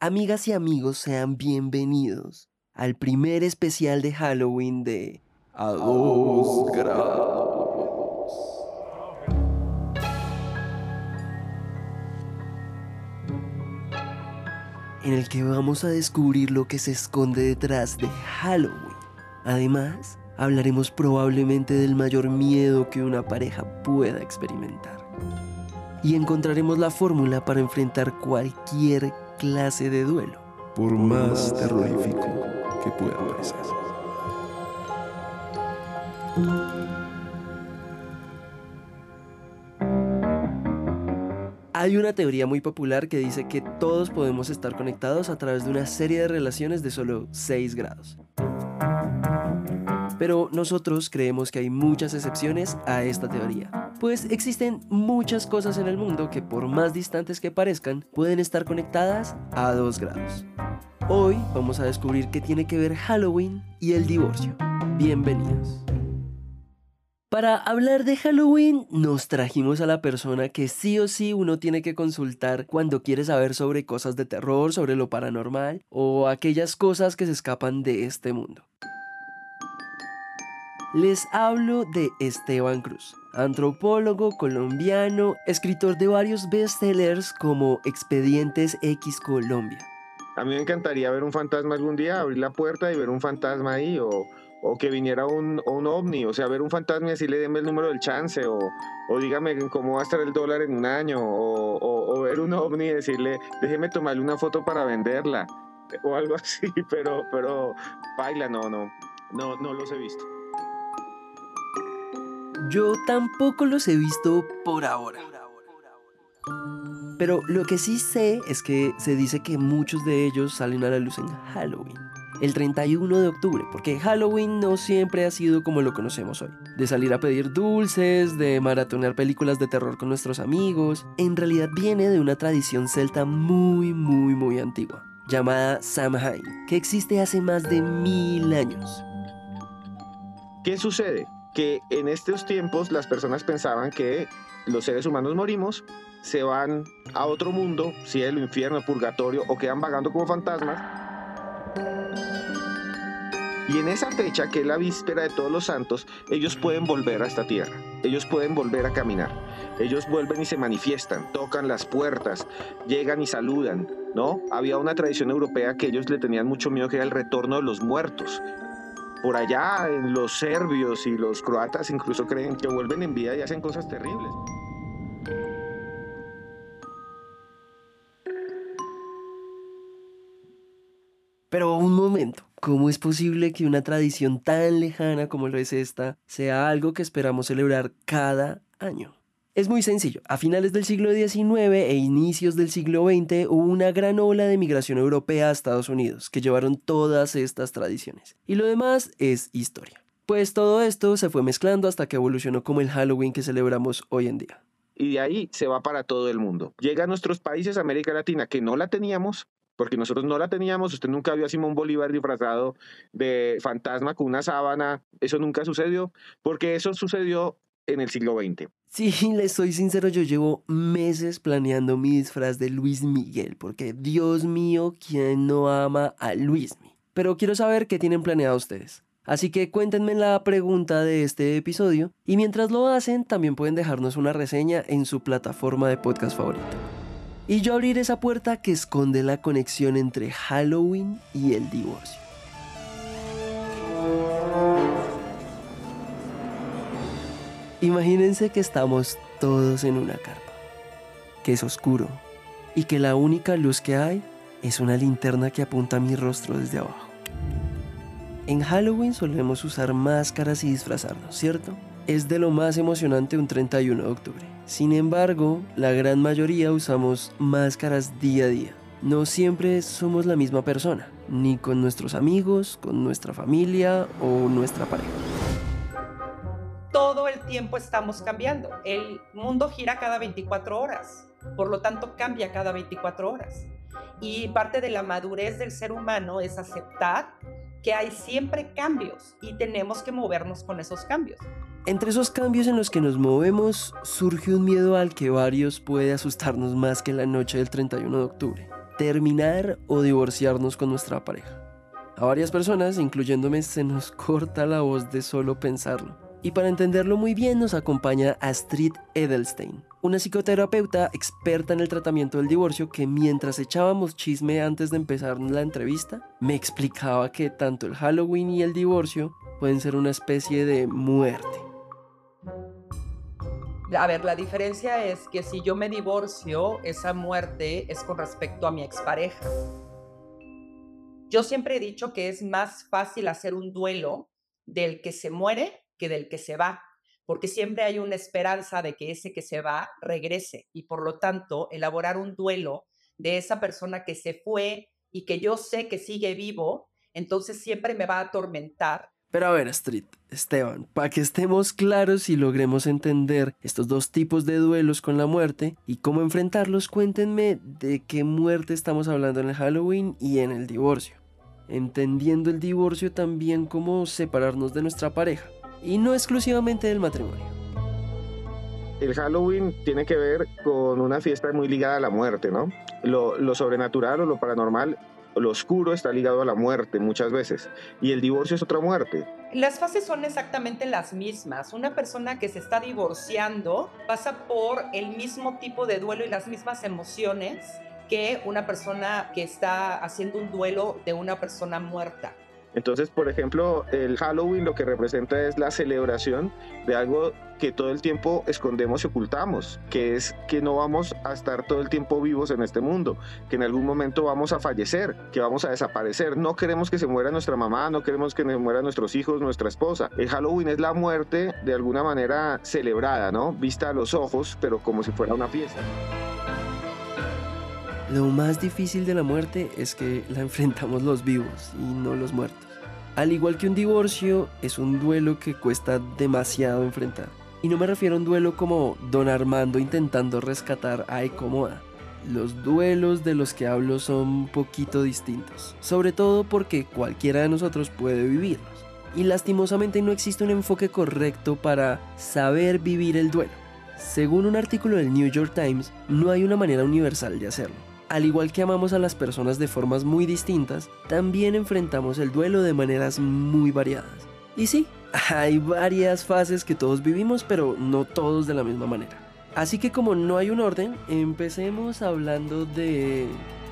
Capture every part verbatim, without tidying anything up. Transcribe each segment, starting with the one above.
Amigas y amigos, sean bienvenidos al primer especial de Halloween de A Dos Grados. En el que vamos a descubrir lo que se esconde detrás de Halloween. Además, hablaremos probablemente del mayor miedo que una pareja pueda experimentar. Y encontraremos la fórmula para enfrentar cualquier clase de duelo, por más terrorífico que pueda parecer. Hay una teoría muy popular que dice que todos podemos estar conectados a través de una serie de relaciones de solo seis grados. Pero nosotros creemos que hay muchas excepciones a esta teoría, pues existen muchas cosas en el mundo que, por más distantes que parezcan, pueden estar conectadas a dos grados. Hoy vamos a descubrir qué tiene que ver Halloween y el divorcio. Bienvenidos. Para hablar de Halloween, nos trajimos a la persona que sí o sí uno tiene que consultar cuando quiere saber sobre cosas de terror, sobre lo paranormal o aquellas cosas que se escapan de este mundo. Les hablo de Esteban Cruz, antropólogo colombiano, escritor de varios bestsellers como Expedientes X Colombia. A mí me encantaría ver un fantasma algún día, abrir la puerta y ver un fantasma ahí, o, o que viniera un, un ovni, o sea, ver un fantasma y decirle deme el número del chance, o, o dígame cómo va a estar el dólar en un año, o, o, o ver un ovni y decirle déjeme tomarle una foto para venderla, o algo así, pero, pero, baila, no, no, no, no los he visto. Yo tampoco los he visto por ahora. Pero lo que sí sé es que se dice que muchos de ellos salen a la luz en Halloween, el treinta y uno de octubre, porque Halloween no siempre ha sido como lo conocemos hoy, de salir a pedir dulces, de maratonear películas de terror con nuestros amigos. En realidad viene de una tradición celta muy, muy, muy antigua, llamada Samhain, que existe hace más de mil años. ¿Qué sucede? Que en estos tiempos las personas pensaban que los seres humanos morimos, se van a otro mundo, cielo, infierno, purgatorio, o quedan vagando como fantasmas. Y en esa fecha, que es la víspera de Todos los Santos, ellos pueden volver a esta tierra, ellos pueden volver a caminar, ellos vuelven y se manifiestan, tocan las puertas, llegan y saludan, ¿no? Había una tradición europea que ellos le tenían mucho miedo, que era el retorno de los muertos. Por allá, en los serbios y los croatas incluso creen que vuelven en vida y hacen cosas terribles. Pero un momento, ¿cómo es posible que una tradición tan lejana como lo es esta sea algo que esperamos celebrar cada año? Es muy sencillo. A finales del siglo diecinueve e inicios del siglo veinte hubo una gran ola de migración europea a Estados Unidos que llevaron todas estas tradiciones. Y lo demás es historia. Pues todo esto se fue mezclando hasta que evolucionó como el Halloween que celebramos hoy en día. Y de ahí se va para todo el mundo. Llega a nuestros países, América Latina, que no la teníamos, porque nosotros no la teníamos. Usted nunca vio a Simón Bolívar disfrazado de fantasma con una sábana. Eso nunca sucedió, porque eso sucedió en el siglo veinte. Sí, les soy sincero, yo llevo meses planeando mi disfraz de Luis Miguel, porque Dios mío, ¿quién no ama a Luismi? Pero quiero saber qué tienen planeado ustedes. Así que cuéntenme la pregunta de este episodio, y mientras lo hacen, también pueden dejarnos una reseña en su plataforma de podcast favorito. Y yo abriré esa puerta que esconde la conexión entre Halloween y el divorcio. Imagínense que estamos todos en una carpa, que es oscuro y que la única luz que hay es una linterna que apunta a mi rostro desde abajo. En Halloween solemos usar máscaras y disfrazarnos, ¿cierto? Es de lo más emocionante un treinta y uno de octubre. Sin embargo, la gran mayoría usamos máscaras día a día. No siempre somos la misma persona, ni con nuestros amigos, con nuestra familia o nuestra pareja. Todo el tiempo estamos cambiando. El mundo gira cada veinticuatro horas, por lo tanto cambia cada veinticuatro horas. Y parte de la madurez del ser humano es aceptar que hay siempre cambios y tenemos que movernos con esos cambios. Entre esos cambios en los que nos movemos, surge un miedo al que varios puede asustarnos más que la noche del treinta y uno de octubre. terminar o divorciarnos con nuestra pareja. A varias personas, incluyéndome, se nos corta la voz de solo pensarlo. Y para entenderlo muy bien nos acompaña Astrid Edelstein, una psicoterapeuta experta en el tratamiento del divorcio que mientras echábamos chisme antes de empezar la entrevista, me explicaba que tanto el Halloween y el divorcio pueden ser una especie de muerte. A ver, la diferencia es que si yo me divorcio, esa muerte es con respecto a mi expareja. Yo siempre he dicho que es más fácil hacer un duelo del que se muere que del que se va, porque siempre hay una esperanza de que ese que se va regrese y por lo tanto elaborar un duelo de esa persona que se fue y que yo sé que sigue vivo, entonces siempre me va a atormentar. Pero a ver, Astrid, Esteban, para que estemos claros y logremos entender estos dos tipos de duelos con la muerte y cómo enfrentarlos, cuéntenme de qué muerte estamos hablando en el Halloween y en el divorcio. Entendiendo el divorcio también como separarnos de nuestra pareja. Y no exclusivamente del matrimonio. El Halloween tiene que ver con una fiesta muy ligada a la muerte, ¿no? Lo, lo sobrenatural o lo paranormal, lo oscuro está ligado a la muerte muchas veces. Y el divorcio es otra muerte. Las fases son exactamente las mismas. Una persona que se está divorciando pasa por el mismo tipo de duelo y las mismas emociones que una persona que está haciendo un duelo de una persona muerta. Entonces, por ejemplo, el Halloween lo que representa es la celebración de algo que todo el tiempo escondemos y ocultamos, que es que no vamos a estar todo el tiempo vivos en este mundo, que en algún momento vamos a fallecer, que vamos a desaparecer. No queremos que se muera nuestra mamá, no queremos que se mueran nuestros hijos, nuestra esposa. El Halloween es la muerte de alguna manera celebrada, ¿no? Vista a los ojos, pero como si fuera una fiesta. Lo más difícil de la muerte es que la enfrentamos los vivos y no los muertos. Al igual que un divorcio, es un duelo que cuesta demasiado enfrentar. Y no me refiero a un duelo como Don Armando intentando rescatar a Ecomoda. Los duelos de los que hablo son un poquito distintos, sobre todo porque cualquiera de nosotros puede vivirlos. Y lastimosamente no existe un enfoque correcto para saber vivir el duelo. Según un artículo del New York Times, no hay una manera universal de hacerlo. Al igual que amamos a las personas de formas muy distintas, también enfrentamos el duelo de maneras muy variadas. Y sí, hay varias fases que todos vivimos, pero no todos de la misma manera. Así que como no hay un orden, empecemos hablando de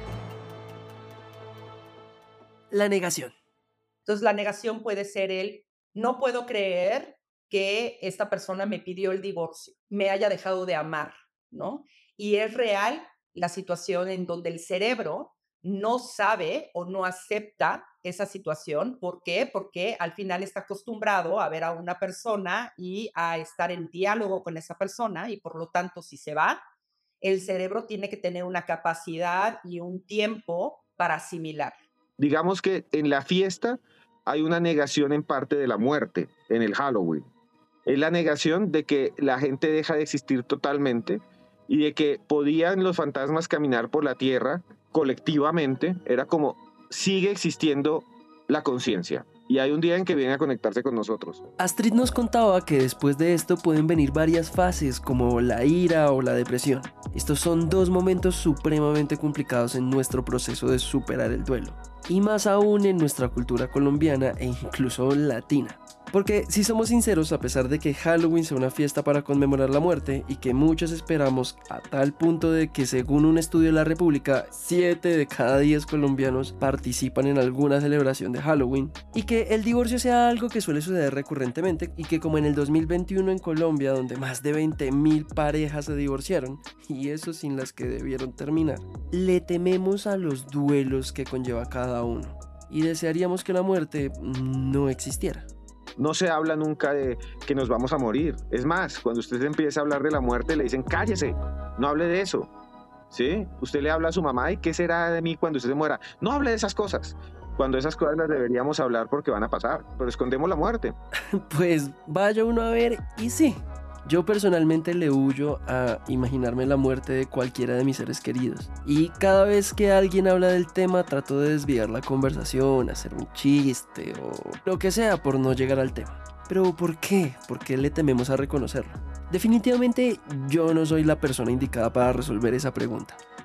la negación. Entonces la negación puede ser el no puedo creer que esta persona me pidió el divorcio, me haya dejado de amar, ¿no? Y es real la situación en donde el cerebro no sabe o no acepta esa situación. ¿Por qué? Porque al final está acostumbrado a ver a una persona y a estar en diálogo con esa persona y por lo tanto si se va, el cerebro tiene que tener una capacidad y un tiempo para asimilar. Digamos que en la fiesta hay una negación en parte de la muerte, en el Halloween. Es la negación de que la gente deja de existir totalmente y de que podían los fantasmas caminar por la tierra colectivamente. Era como, sigue existiendo la conciencia. Y hay un día en que viene a conectarse con nosotros. Astrid nos contaba que después de esto pueden venir varias fases como la ira o la depresión. Estos son dos momentos supremamente complicados en nuestro proceso de superar el duelo. Y más aún en nuestra cultura colombiana e incluso latina. Porque si somos sinceros, a pesar de que Halloween sea una fiesta para conmemorar la muerte y que muchos esperamos a tal punto de que según un estudio de la República, siete de cada diez colombianos participan en alguna celebración de Halloween, y que el divorcio sea algo que suele suceder recurrentemente y que como en el dos mil veintiuno en Colombia, donde más de veinte mil parejas se divorciaron, y eso sin las que debieron terminar, le tememos a los duelos que conlleva cada uno y desearíamos que la muerte no existiera. No se habla nunca de que nos vamos a morir. Es más, cuando usted empieza a hablar de la muerte, le dicen, cállese, no hable de eso. ¿Sí? Usted le habla a su mamá, ¿y qué será de mí cuando usted se muera? No hable de esas cosas. Cuando esas cosas las deberíamos hablar porque van a pasar, pero escondemos la muerte. Pues vaya uno a ver, y sí. Yo personalmente le huyo a imaginarme la muerte de cualquiera de mis seres queridos. Y cada vez que alguien habla del tema trato de desviar la conversación, hacer un chiste o lo que sea por no llegar al tema. Pero ¿por qué? ¿Por qué le tememos a reconocerlo? Definitivamente yo no soy la persona indicada para resolver esa pregunta.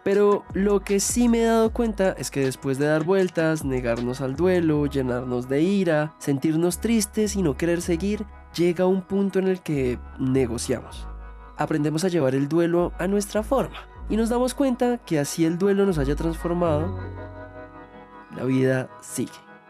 Pero lo que sí me he dado cuenta es que después de dar vueltas, negarnos al duelo, llenarnos de ira, sentirnos tristes y no querer seguir, llega un punto en el que negociamos. Aprendemos a llevar el duelo a nuestra forma y nos damos cuenta que así el duelo nos haya transformado, la vida sigue.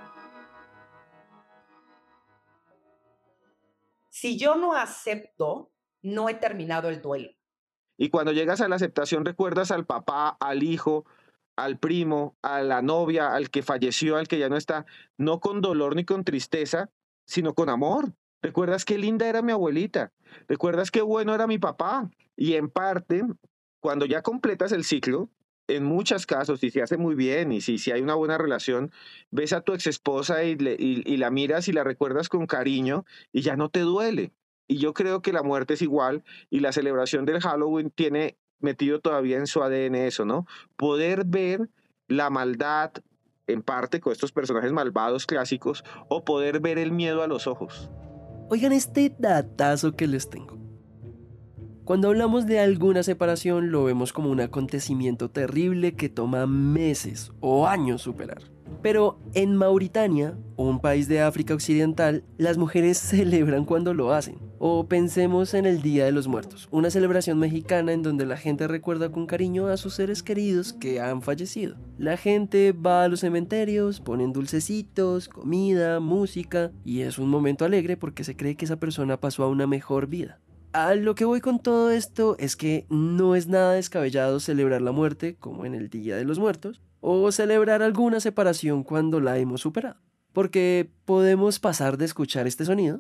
Si yo no acepto, no he terminado el duelo. Y cuando llegas a la aceptación, recuerdas al papá, al hijo, al primo, a la novia, al que falleció, al que ya no está, no con dolor ni con tristeza, sino con amor. Recuerdas qué linda era mi abuelita, recuerdas qué bueno era mi papá. Y en parte, cuando ya completas el ciclo, en muchos casos, si se hace muy bien y si, si hay una buena relación, ves a tu exesposa y, le, y, y la miras y la recuerdas con cariño y ya no te duele. Y yo creo que la muerte es igual y la celebración del Halloween tiene metido todavía en su A D N eso, ¿no? Poder ver la maldad en parte con estos personajes malvados clásicos o poder ver el miedo a los ojos. Oigan este datazo que les tengo. Cuando hablamos de alguna separación lo vemos como un acontecimiento terrible que toma meses o años superar. Pero en Mauritania, un país de África Occidental, las mujeres celebran cuando lo hacen. O pensemos en el Día de los Muertos, una celebración mexicana en donde la gente recuerda con cariño a sus seres queridos que han fallecido. La gente va a los cementerios, ponen dulcecitos, comida, música, y es un momento alegre porque se cree que esa persona pasó a una mejor vida. A lo que voy con todo esto es que no es nada descabellado celebrar la muerte, como en el Día de los Muertos, o celebrar alguna separación cuando la hemos superado. Porque podemos pasar de escuchar este sonido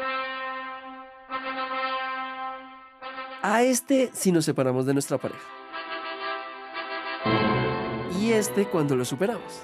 a este si nos separamos de nuestra pareja. Y este cuando lo superamos.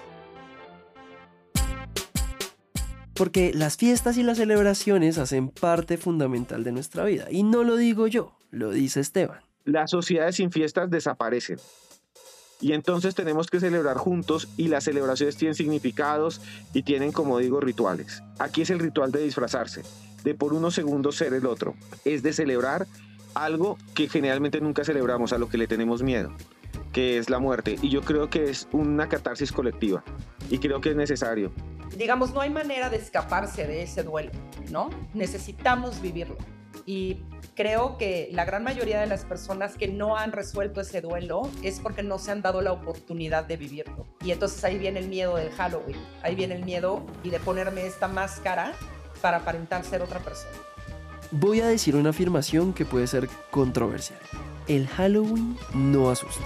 Porque las fiestas y las celebraciones hacen parte fundamental de nuestra vida. Y no lo digo yo, lo dice Esteban. Las sociedades sin fiestas desaparecen. Y entonces tenemos que celebrar juntos y las celebraciones tienen significados y tienen, como digo, rituales. Aquí es el ritual de disfrazarse, de por unos segundos ser el otro. Es de celebrar algo que generalmente nunca celebramos, a lo que le tenemos miedo, que es la muerte. Y yo creo que es una catarsis colectiva y creo que es necesario. Digamos, no hay manera de escaparse de ese duelo, ¿no? Necesitamos vivirlo. Y creo que la gran mayoría de las personas que no han resuelto ese duelo es porque no se han dado la oportunidad de vivirlo. Y entonces ahí viene el miedo del Halloween, ahí viene el miedo y de ponerme esta máscara para aparentar ser otra persona. Voy a decir una afirmación que puede ser controversial. El Halloween no asusta.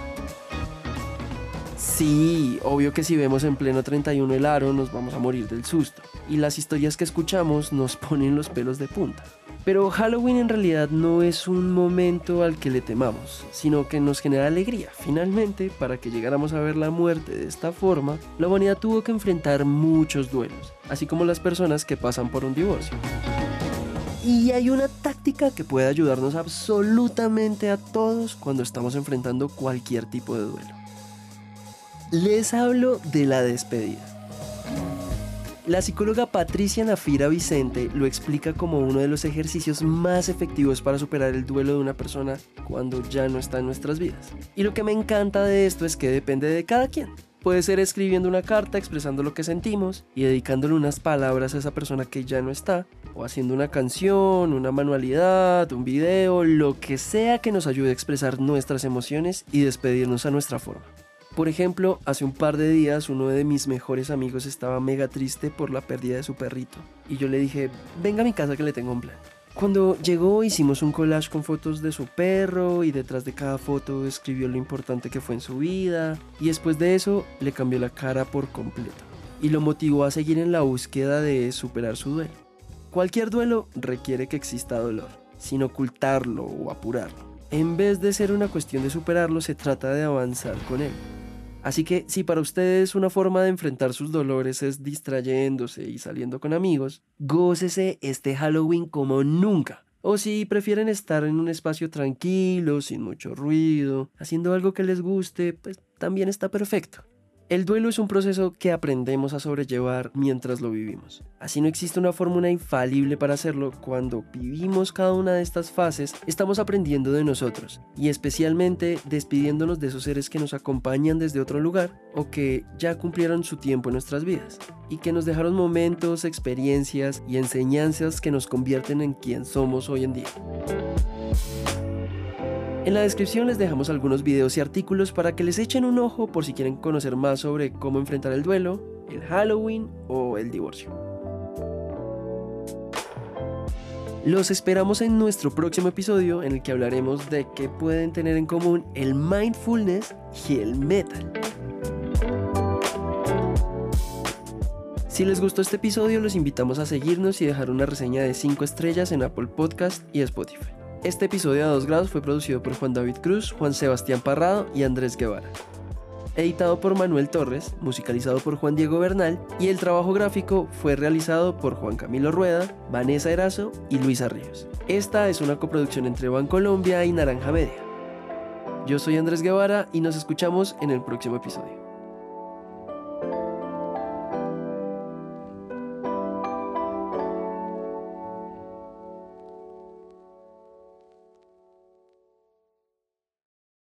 Sí, obvio que si vemos en pleno treinta y uno el aro nos vamos a morir del susto. Y las historias que escuchamos nos ponen los pelos de punta. Pero Halloween en realidad no es un momento al que le temamos, sino que nos genera alegría. Finalmente, para que llegáramos a ver la muerte de esta forma, la humanidad tuvo que enfrentar muchos duelos, así como las personas que pasan por un divorcio. Y hay una táctica que puede ayudarnos absolutamente a todos cuando estamos enfrentando cualquier tipo de duelo. Les hablo de la despedida. La psicóloga Patricia Nafira Vicente lo explica como uno de los ejercicios más efectivos para superar el duelo de una persona cuando ya no está en nuestras vidas. Y lo que me encanta de esto es que depende de cada quien. Puede ser escribiendo una carta expresando lo que sentimos y dedicándole unas palabras a esa persona que ya no está, o haciendo una canción, una manualidad, un video, lo que sea que nos ayude a expresar nuestras emociones y despedirnos a nuestra forma. Por ejemplo, hace un par de días uno de mis mejores amigos estaba mega triste por la pérdida de su perrito y yo le dije, venga a mi casa que le tengo un plan. Cuando llegó hicimos un collage con fotos de su perro y detrás de cada foto escribió lo importante que fue en su vida y después de eso le cambió la cara por completo y lo motivó a seguir en la búsqueda de superar su duelo. Cualquier duelo requiere que exista dolor, sin ocultarlo o apurarlo. En vez de ser una cuestión de superarlo, se trata de avanzar con él. Así que si para ustedes una forma de enfrentar sus dolores es distrayéndose y saliendo con amigos, gócese este Halloween como nunca. O si prefieren estar en un espacio tranquilo, sin mucho ruido, haciendo algo que les guste, pues también está perfecto. El duelo es un proceso que aprendemos a sobrellevar mientras lo vivimos. Así no existe una fórmula infalible para hacerlo. Cuando vivimos cada una de estas fases, estamos aprendiendo de nosotros y especialmente despidiéndonos de esos seres que nos acompañan desde otro lugar o que ya cumplieron su tiempo en nuestras vidas y que nos dejaron momentos, experiencias y enseñanzas que nos convierten en quien somos hoy en día. En la descripción les dejamos algunos videos y artículos para que les echen un ojo por si quieren conocer más sobre cómo enfrentar el duelo, el Halloween o el divorcio. Los esperamos en nuestro próximo episodio en el que hablaremos de qué pueden tener en común el mindfulness y el metal. Si les gustó este episodio, los invitamos a seguirnos y dejar una reseña de cinco estrellas en Apple Podcast y Spotify. Este episodio de A dos grados fue producido por Juan David Cruz, Juan Sebastián Parrado y Andrés Guevara. Editado por Manuel Torres, musicalizado por Juan Diego Bernal y el trabajo gráfico fue realizado por Juan Camilo Rueda, Vanessa Erazo y Luisa Ríos. Esta es una coproducción entre Bancolombia y Naranja Media. Yo soy Andrés Guevara y nos escuchamos en el próximo episodio.